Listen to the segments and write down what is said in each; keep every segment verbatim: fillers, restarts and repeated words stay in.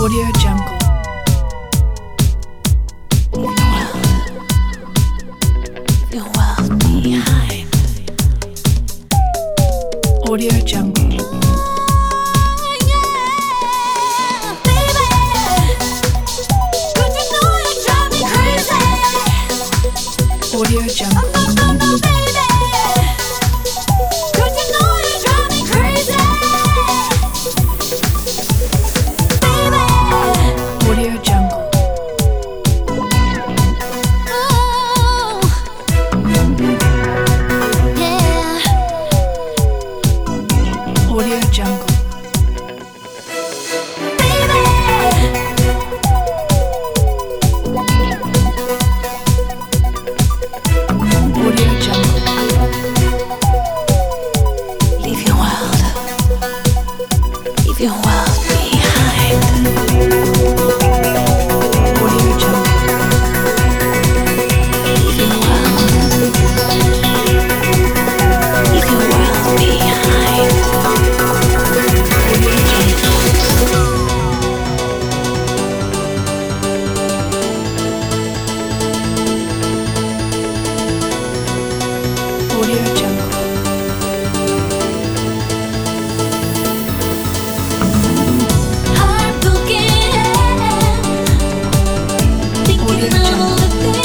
Audio Jungle. Your world behind. Audio Jungle. Audio Jungle. Audio Jungle. Audio Jungle. Audio Jungle. Leave your world. Leave your world behind. Audio Jungle. Leave your world. Leave your world behind. Audio Jungle. Audio Jungle. Audio Jungle.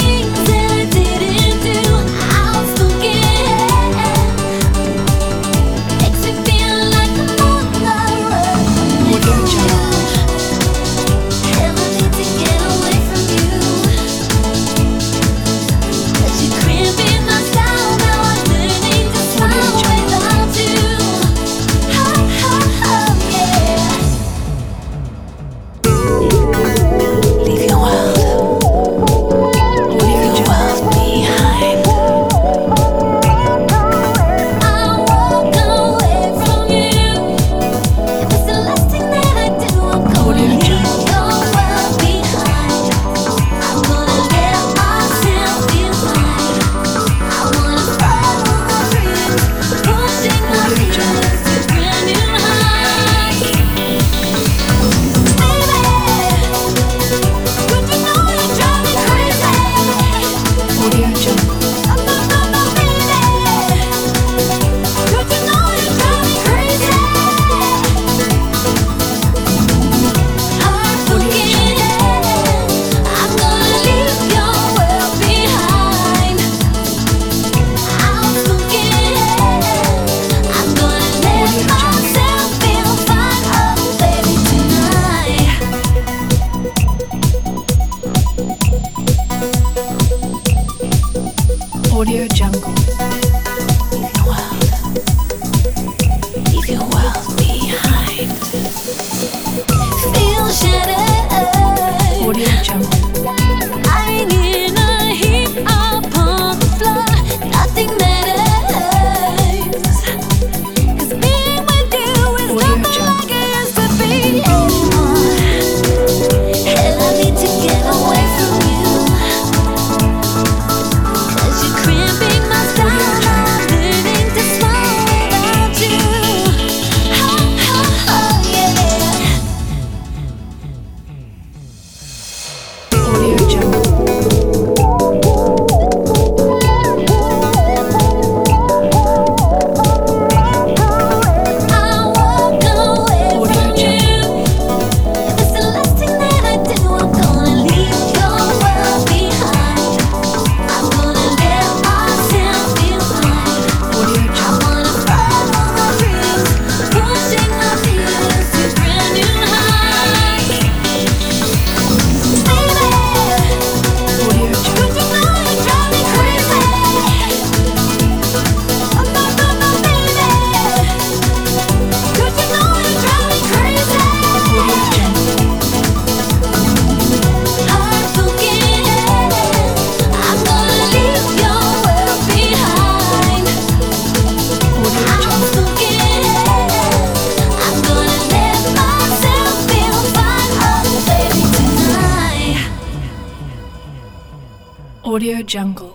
Audio Jungle. Leave your world. Audio Jungle. World behind. Audio Jungle. Audio Jungle. Audio Jungle. Audio Jungle. Leave your world. Leave your world behind. Feel shattered. Audio Jungle. Lying in a heap upon the floor. Nothing matters. 'Cause being with you is Audio nothing Jungle. like it used to be anymore. And I need to get away from you. 'Cause you're cramping my style. I'm learning to smile without you. Oh, oh, oh, yeah. Audio Jungle. I walk away Audio from Jungle. you. If it's the last thing that I do, I'm gonna leave your world behind. I'm gonna let myself feel fine. Audio I Jungle. wanna follow my dreams, pushing my fears to brand new heights. Baby, Audio Jungle. don't you know you drive me crazy? Oh, no, no, no, baby. Don't you know you drive me crazy? Audio Jungle. Heartbroken, I'm gonna leave your world behind. Audio I'm Jungle. broken, I'm gonna let myself feel fine, oh baby tonight. Audio Jungle.